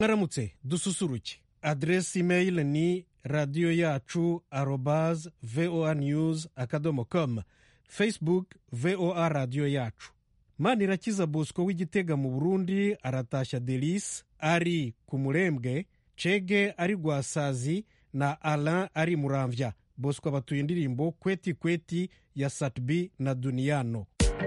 Mwaramutse dususuruke. Adresi email ni radio yacu @voanews.com, Facebook VOA radio yacu. Manirakiza Bosco w'Igitega mu Burundi aratashya Delice ari ku Murembwe, Chege ari Rwasazi na Alain ari Muramvya. Bosco abatuye indirimbo Kweti Kweti ya Satbi na Duniano.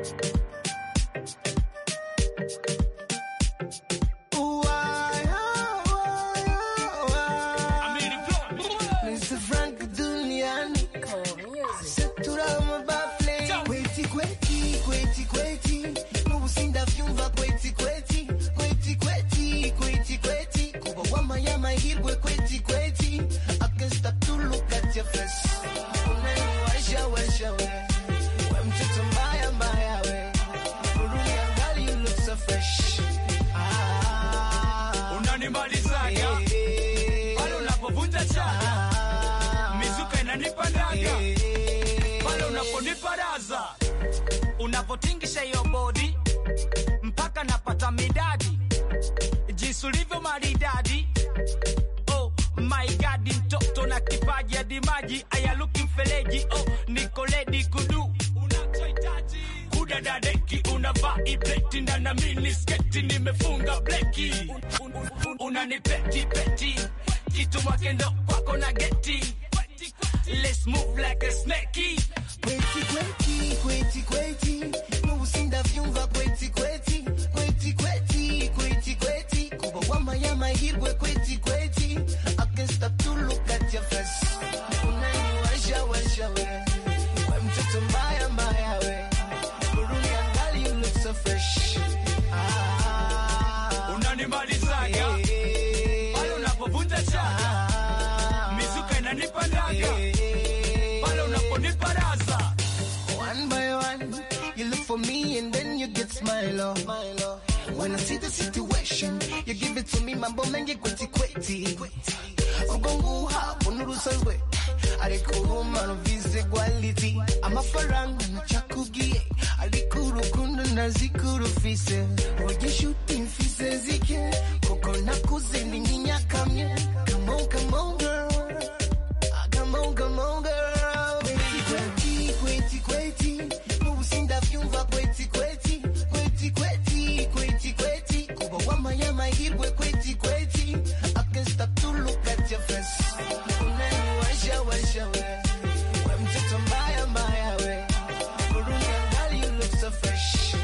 Unapotingisha hiyo body mpaka napata midadi, jinsi ulivyo maridadi. Oh my god, mtoto na kipaji hadi maji ayaluki mfeleji. Oh niko ready kudu unachohitaji, kudadadeki unavaa ipleti na mini sketi nimefunga bleki. Unanipeti peti kitu makendo kwako na geti. Let's move like a snakey. Kweti kweti kweti kweti nubusinda vyumva kweti kweti kweti kweti kweti kweti kuba wama ya mahirwe kweti kweti. I can't stop to look at your face. Unaniwasha washa we we mtoto mbaya mbaya we kuruni angali you look so fresh. Unanimalizaga pale unapovunja chaga, mizuka inanipandaga pale unaponiparaza. One by one, you look for me and then you get smile off. When I see the situation, you give it to me, mambo mengi kweti kweti. Ugongu hapo nurusalwe, arikuru mano vise quality. Amafaranga na chakugie, arikuru kundu na zikuru fise. Oye shooting fise zike, koko na kuzendi ninya kamye. Come on, come on girl, come on, come on girl. Kweti kweti nubusinda vyumva kweti kweti kweti kweti kweti kweti kuba wama ya mahirwe kweti kweti. I can't stop to look at your face. Unaniwasha washa we we mtoto mbaya mbaya we kuruni angali you look so fresh.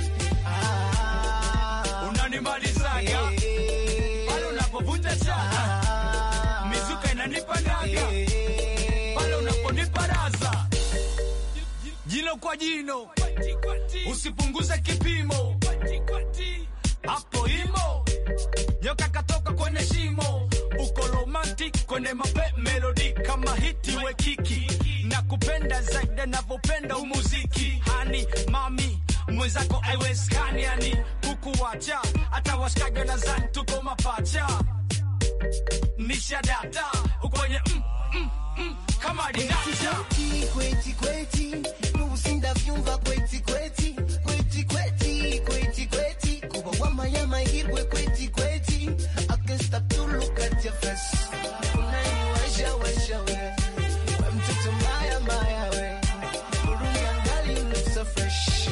Unanimalizaga pale unapovunja chaga, mizuka inanipandaga pale unaponiparaza. Jino kwa jino, usipunguze kipimo, hapo imo nyoka katoka kwenye shimo. Uko romantic kwenye mape melody kama hiti we kiki, na kupenda zaidi navyopenda umuziki. Hani mami mwenzako aiwezekani yani kukuwacha, hata washikaji na zani tuko mapacha. Nisha data ukwenye kama dinacha. Kweti kweti nubusinda vyumva kweti kweti kweti kweti kweti kweti kuba wama ya mahirwe kweti kweti. I can't stop to look at your face. Unaniwasha washa we we mtoto mbaya mbaya we kuruni angali you look so fresh.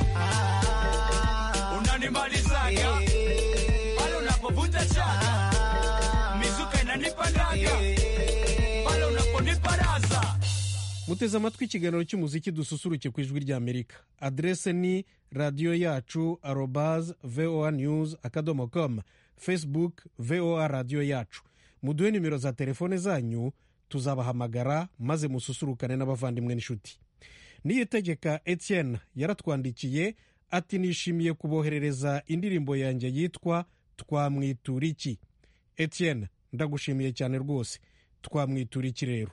Unanimalizaga pale unapovunja chaga, mizuka inanipandaga pale unaponiparaza. Muteze amatwi ikiganiro cy'umuziki dususuruke ku Ijwi rya Amerika. Adrese ni radio yacu @voanews.com, Facebook VOA radio yacu. Muduhe nimero za telefone zanyu tuzabahamagara maze mususurukane n'abavandimwe n'inshuti. Niyitegeka Etienne yaratwandikiye ati nishimiye kuboherereza indirimbo yanjye yitwa Twamwituriki. Etienne ndagushimiye cyane rwose. Twamwituriki rero.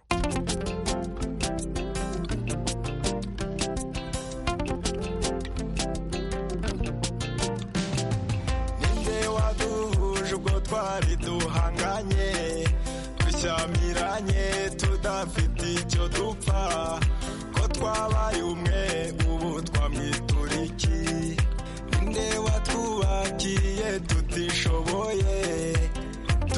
Twari duhanganye dushyamiranye tudafite icyo dupfa, ko twabaye umwe ubu twamwituriki. Ninde watwubakiye tutishoboye,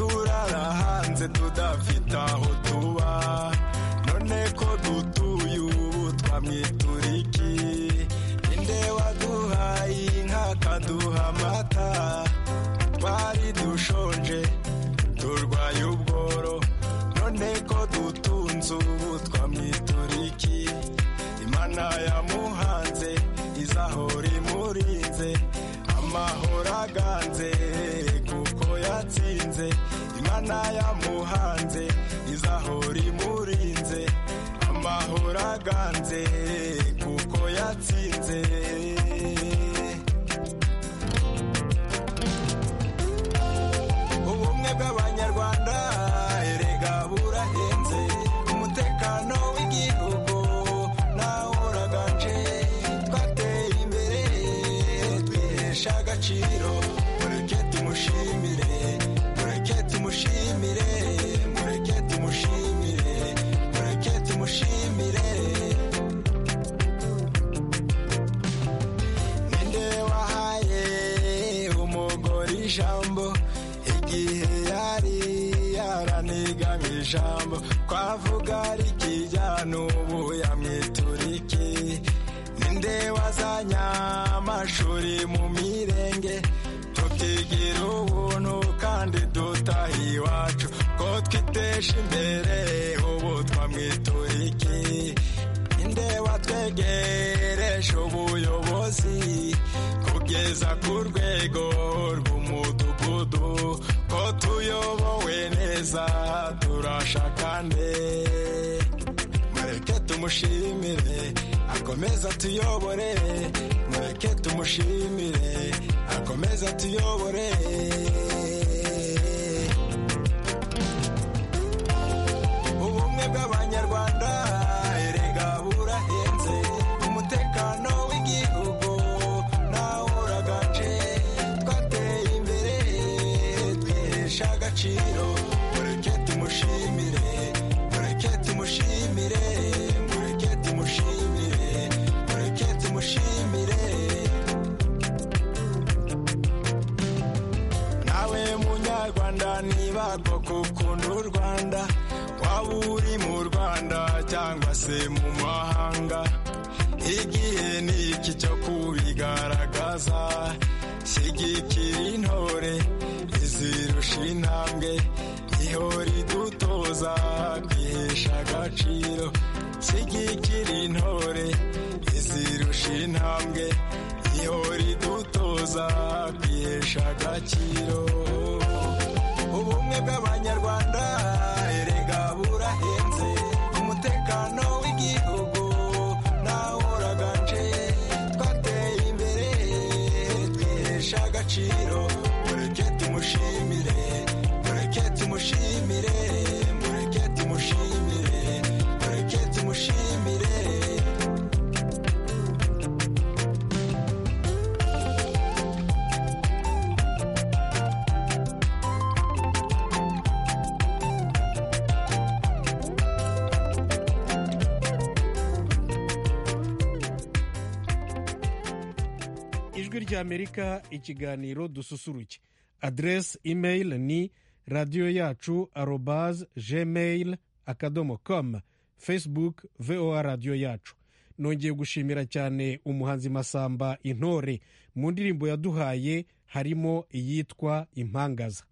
twasanze tudafite aho tuba none ko dutuye ubu twamwitura iki inde waduhaye inka kaduha amata twari dushonje turwaye ubworo none ko dutunze ubu twamwitura iki imana yamuhanze izahora imurinze amahoro aganze kuko yatsinze imana yamuhanze izahora imurinze amahoro aganze kuko yatsinze ubumwe bw'abanyarwanda erega burahenze umutekano w'igihugu nawo uraganje twateye imbere twihesha agaciro mureke tumushimire mureke tumushimire mureke tumushimire mureke tumushimire ninde wahaye umugore ijambo igihe yari yaraniga ijambo twavuga rikijyana ubu yamwitura iki ninde wazanye amashuri mu mirenge tukigira ubuntu kandi dutaha iwacu ko twitesha imbere ubu twamwitura iki ninde watwegereje ubuyobozi kugeza ku rwego rw'umudugudu ko tuyobowe neza turashakane mureke tumushimire akomeza tuyobore mureke tumushimire akomeza tuyobore ubumwe bw'abanyarwanda erega burahenze umutekano w'igihugu nawo uraganje twateye imbere twihesha agaciro mureke tumushimire mureke tumushimire mureke tumushimire mureke tumushimire nawe munyarwanda niba koko ukunda u Rwanda waba uri mu Rwanda cyangwa se mu mahanga igihe ni iki cyo kubigaragaza shyigikira intore izirusha intambwe ihora idutoza kwihesha agaciro shyigikira intore izirusha intambwe ihora idutoza kwihesha agaciro ubumwe bw'abanyarwanda erega burahenze umutekano w'igihugu nawo uraganje twateye imbere twihesha agaciro mureke tumushimire mureke tumushimire mureke tumushimire mureke tumushimire ijwi ry'amerika ikiganiro dususuruke aderesi imeyili ni radiyo yacu @gmail.com facebook voa radiyo yacu nongeye gushimira cyane umuhanzi Masamba Intore mu ndirimbo yaduhaye harimo iyitwa Impangaza.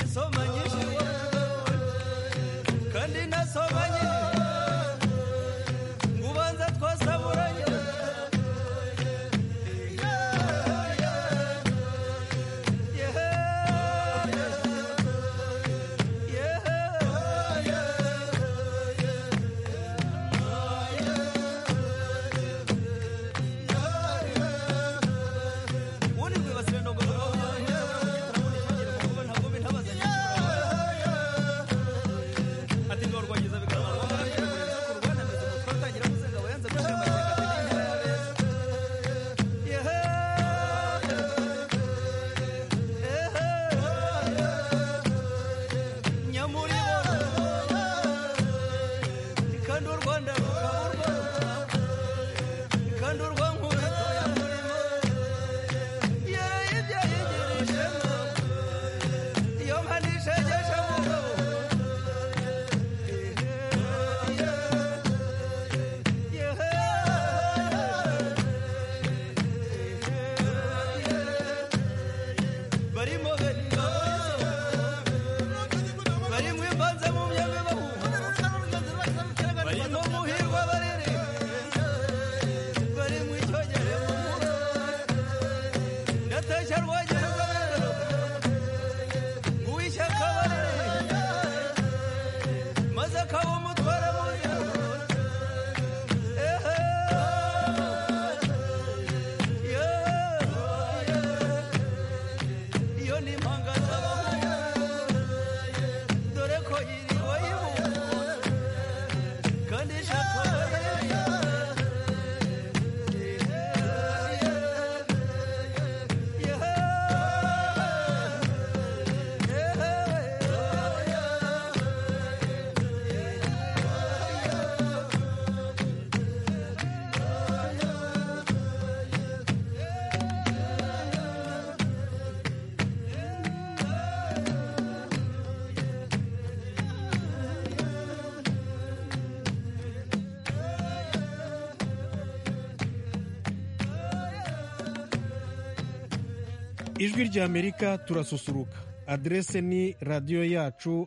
ijwi ry'amerika turasusuruka. Adrese ni radiyo yacu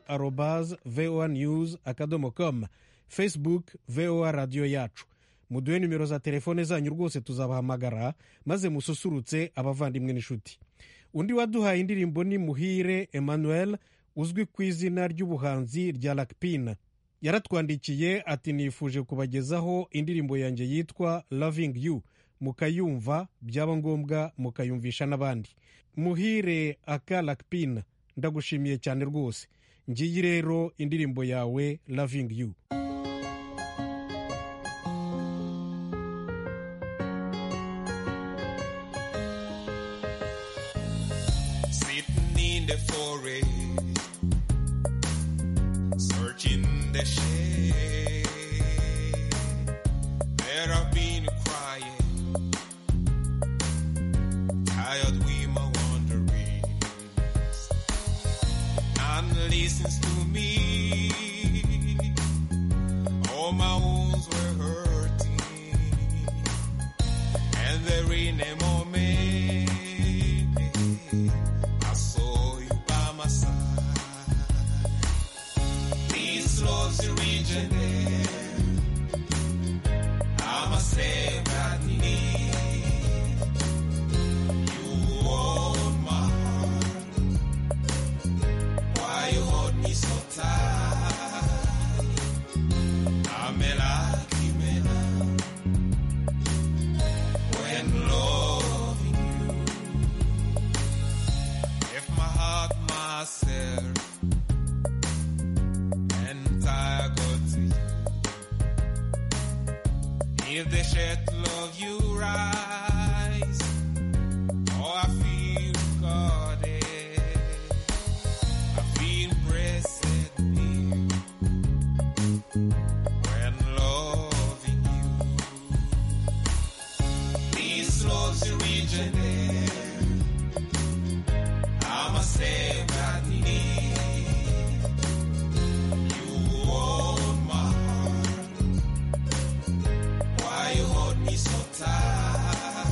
@voanews.com, Facebook VOA radiyo yacu. Muduhe nimero za telefone zanyu rwose tuzabahamagara maze mususurutse abavandimwe n'inshuti. Undi waduhaye indirimbo ni Muhire Emmanuel uzwi ku izina ry'ubuhanzi rya Lakpina. Yaratwandikiye ati nifuje kubagezaho indirimbo yanjye yitwa Loving You, mukayumva byaba ngombwa mukayumvisha n'abandi. Muhire aka Lakpina, ndagushimiye cyane rwose. Ngiyi rero indirimbo yawe Loving You. Sitting in the forest, searching the shade, there I've been crying, tired with my wanderings, and listens to me. All my wounds were hurting, and there in a moment I saw you by my side. This love's originated, I'm a slave that need. You own my heart, why you hold me so tight? I'm a lucky man when loving you. If my heart myself and I go to you, if the shed love you rise, oh I feel guarded, I feel blessed near when loving you. This love's originated, I'm a slave that need. You own my heart, why you hold me so tight?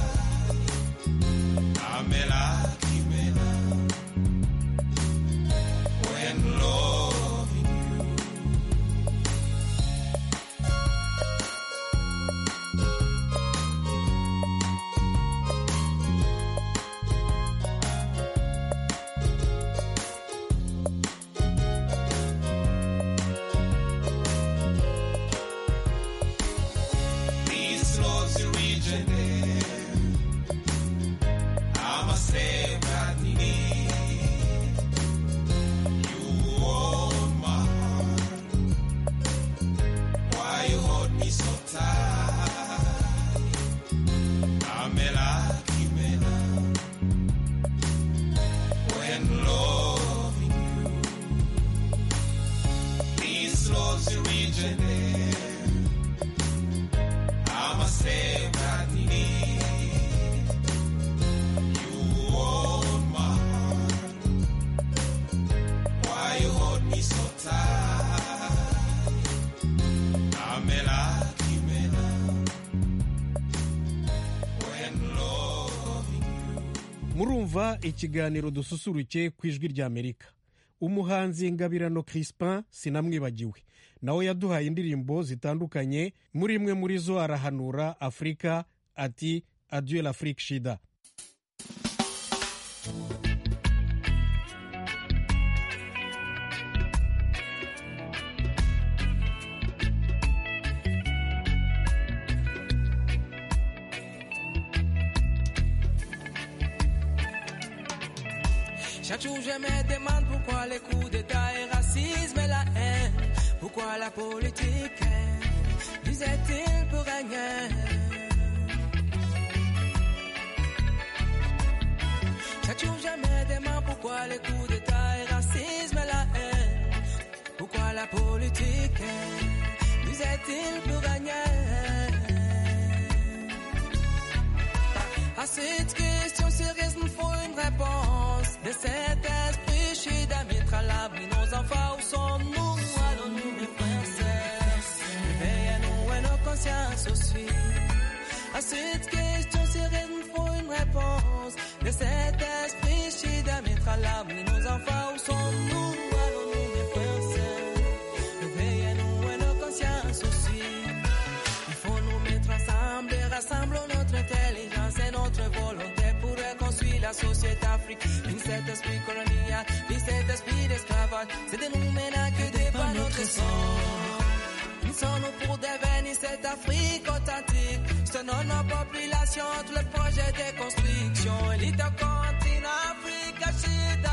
across the region there. I must say that need you hold my heart. Why you hold me so tight? Amela, Kimela, when loving you. murumva ikiganiro dususuruke ku ijwi ry'Amerika. Umuhanzi Ngabirano Crispin sinamwibagiwe, nawe yaduhaye indirimbo zitandukanye, muri imwe muri zo arahanura Afrika ati adieu l'Afrique shida. Chaque jour je me demande pourquoi les coups d'état et racisme et la haine. Pourquoi la politique disait-il pour rien. Chaque jour je me demande pourquoi les coups d'état et racisme et la haine. Pourquoi la politique disait-il pour rien. À cette question sérieuse nous faut une réponse. De cet esprit chute à mettre à l'abri nos enfants, où sommes-nous? Allons-nous mes frères et sœurs? Réveillez-nous et nos consciences aussi. À cette question sérieuse nous faut une réponse. De cet esprit chute à mettre à l'abri nos enfants, où sommes-nous? Allons-nous mes frères et sœurs? Réveillez-nous et nos consciences aussi. Il faut nous mettre ensemble et rassemblons notre intelligence et notre volonté pour reconstruire la société africaine. Ni cet esprit colonial, ni cet esprit d'esclavage, c'est de nous maintenant que dépend notre sort. Nous sommes pour devenir cette Afrique authentique. Selon nos populations, tout le projet de construction. Élite au continent Afrique Shida.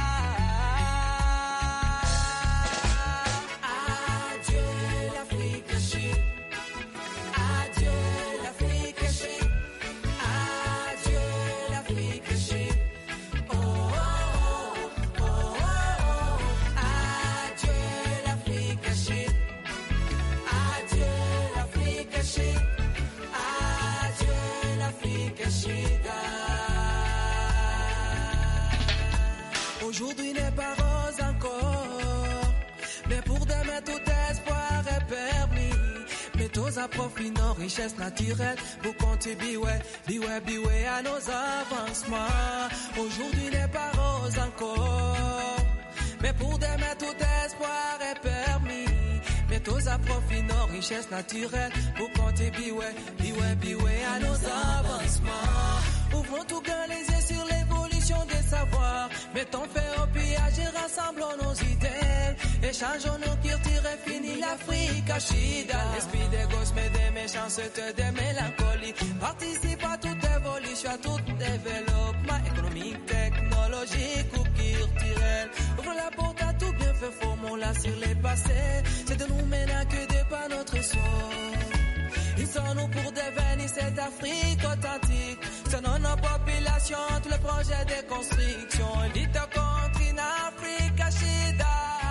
Aujourd'hui n'est pas rose encore, mais pour demain tout espoir est permis. Mettons à profit nos richesses naturelles pour contribuer, biway à nos avancements. Aujourd'hui n'est pas rose encore, mais pour demain tout espoir est permis. Mettons à profit nos richesses naturelles pour contribuer, biway à nos avancements. Ouvrons tout grand les yeux sur l'évolution des savoirs. Mettons fin au pillage et rassemblons nos idées. Échangeons nos cultures et finis l'Afrique à Shida. L'esprit des gosses mais des méchancetés, des mélancolies. Participe à toute évolution, à tout développement économique, technologique ou culturel. Ouvre la porte à tout bien fait, formons-la sur les passés. C'est de nous maintenant que dépend notre sort. Ils sont nous pour devenir cette Afrique authentique. Selon nos populations, tous les projets de construction. Élite au continent Afrique Shida.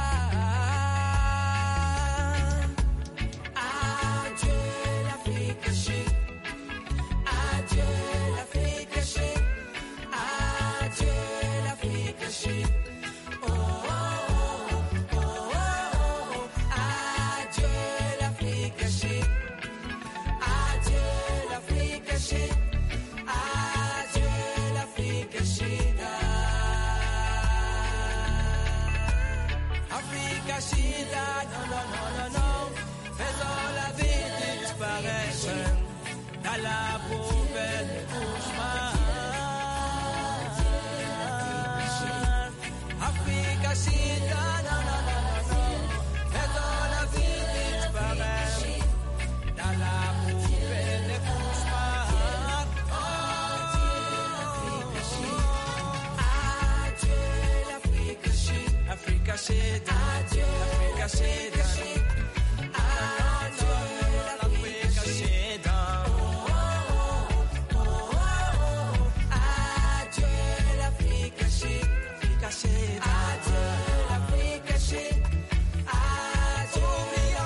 Adieu l'Afrique Shida. Adieu l'Afrique Shida. Adieu l'Afrique Shida. Oh, oh, oh, oh, oh. Adieu l'Afrique Shida. Adieu l'Afrique Shida. Adieu l'Afrique Shida. Afrique Shida, non, non, non, non, non. Faisons la vie disparaître dans la poubelle des cauchemars. Afrique Shida, non, non, non, non, non. Faisons la vie disparaître dans la poubelle des cauchemars. Adieu l'Afrique Shida. Afrique Shida. Adieu l'Afrique Shida. Adieu l'Afrique Shida. Adieu l'Afrique Shida. Afrique Shida. Adieu l'Afrique Shida. Adieu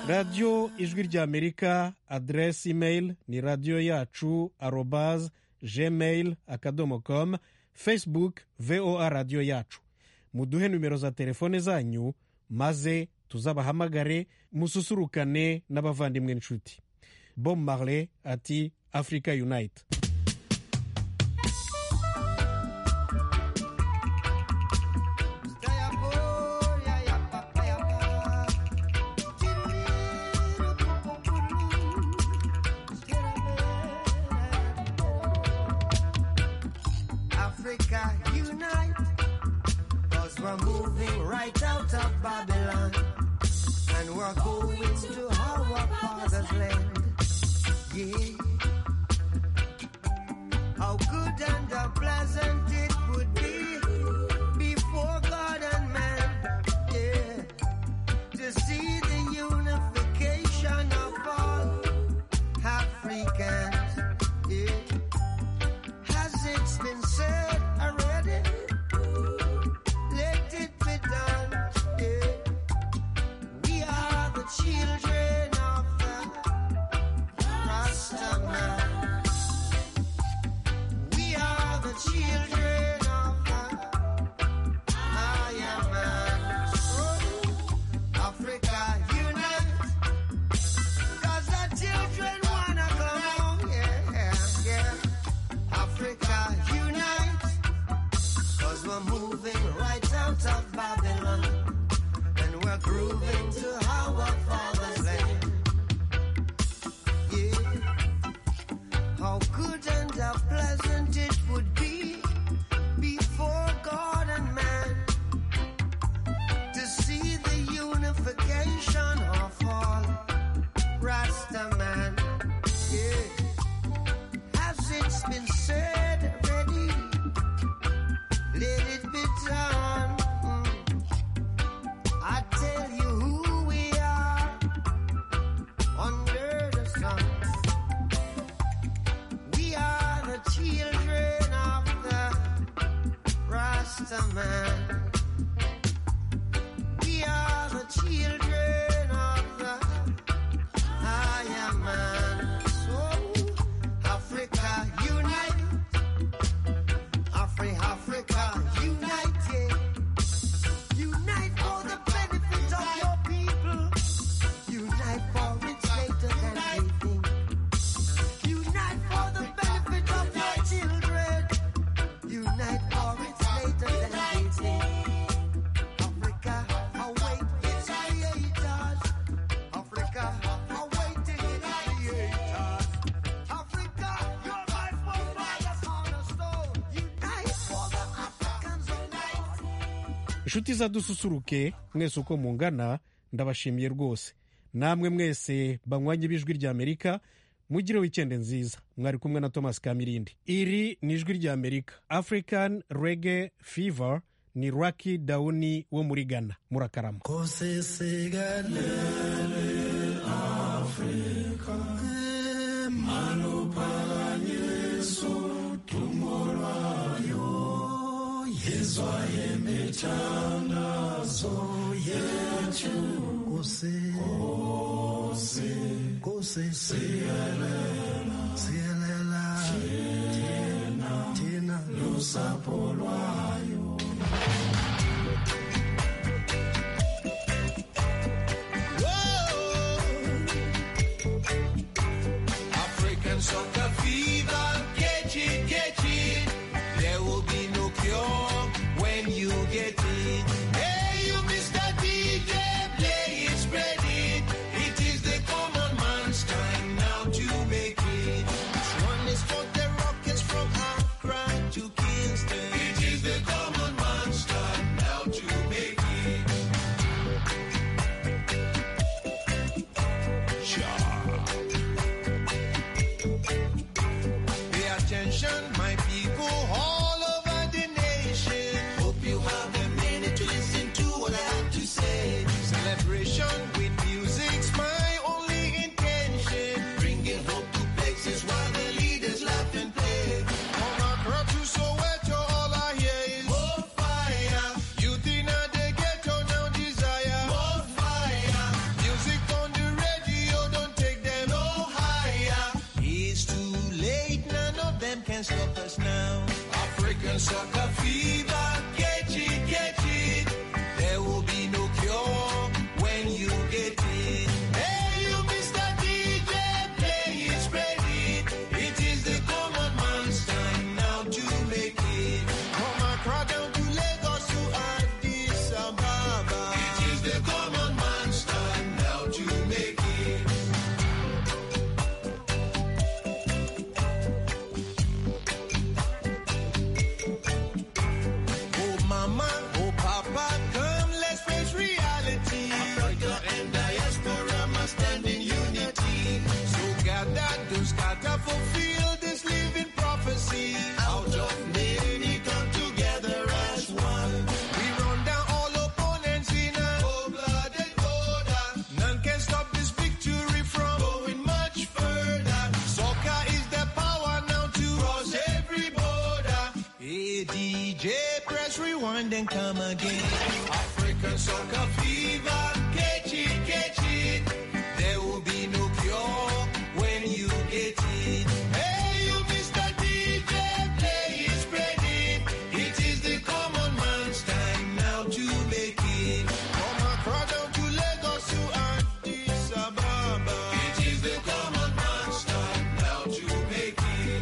radiyo ijwi ry'amerika, aderesi imeyili ni radiyo yacu @gmail.com, facebook voa radiyo yacu. muduhe nimero za telefone zanyu maze tuzabahamagare mususurukane n'abavandimwe n'inshuti. Bob Marley ati Africa Unite. Africa unite, 'cause we're moving right out of Babylon, and we're going to our father's land. Yeah. How good and how pleasant it would be before God and man, yeah, to see the unification of all Africans, yeah. Has it been said already? Let it be done, yeah. We are the children of the Rastaman. We are the children of the Iron Man. Oh, Africa unite, 'cause the children wanna come home, yeah, yeah. Africa unite, 'cause we're moving right out of Babylon, and we're grooving to our father's land. Yeah. How good and how pleasant it would be before God and man to see the unification of all Rastaman. Yeah. Has it been said already? Let it be done. I tell you who we are under the sun. We are the children of the Rastaman. We are the children of the Iron Man. So, Africa unite. Africa unite, yeah. Unite for the benefit of your people. Unite for it's later than they think. Unite for the benefit of your children. Unite for it's later than they think. Africa, await its creators. Africa, awaiting its creators. Africa, you're my forefathers on a stone. Unite for the Africans unite. inshuti zadususuruke mwese uko mungana, ndabashimiye rwose. Namwe mwese banywanyi b'ijwi ry'Amerika, mugire wikende nziza. Mwari kumwe na Thomas Kamirindi. Iri ni ijwi ry'Amerika. African Reggae Fever ni Rocky Downi wo muri Ghana. Murakarama. African soca fever, catch it. There will be no cure when you get it. Hey, you Mr. DJ, play it, spread it. It is the common man's time now to make it. This one is for the rockets from Accra to Kingston. It is the common man's time now to make it. Pay attention, my people all over the nation. Hope you have a minute to listen. African soccer fever, catch it. There will be no cure when you get it. Hey, you Mr. DJ, play it, spread it. It is the common man's time now to make it. From Accra down to Lagos to Addis Ababa. It is the common man's time now to make it. Oh mama, oh papa, come let's face reality. Africa and diaspora must stand in unity. So gather, don't scatter, fulfill this living prophecy. Out of many, come together as one. We run down all opponents in a cold-blooded order. None can stop this victory from going much further. Soccer is the power now to cross every border. Hey DJ, press rewind and come again. African soccer fever, catch it. There will be no cure when you get it. Hey, you Mr. DJ, play it, spread it. It is the common man's time now to make it. From Accra down to Lagos to Addis Ababa. It is the common man's time now to make it.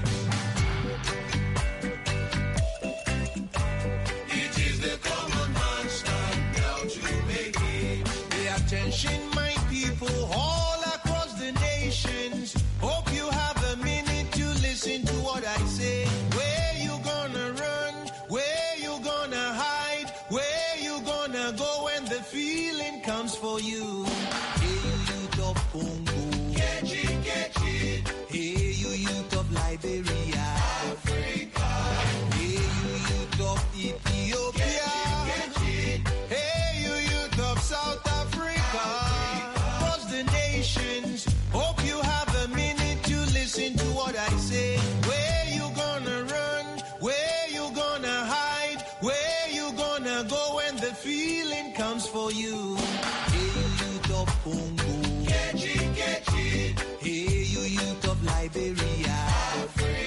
It is the common man's time now to make it. Pay attention, my people, all across the nations. Hope you have a minute to listen to what I say. Where you gonna run? Where you gonna hide? Where you gonna go when the feeling comes for you? Hey, you youth of Congo. Catch it. Hey, you youth of Liberia. Africa. Hey, you youth of Ethiopia. Catch it. Hey, you youth of South Africa. Across the nations, hope you have a minute to listen to what I say. Where you gonna run? Where you gonna hide? Where you gonna go when the feeling comes for you? Hey, you youth of Congo. Catch it. Hey, you youth of Liberia. Africa.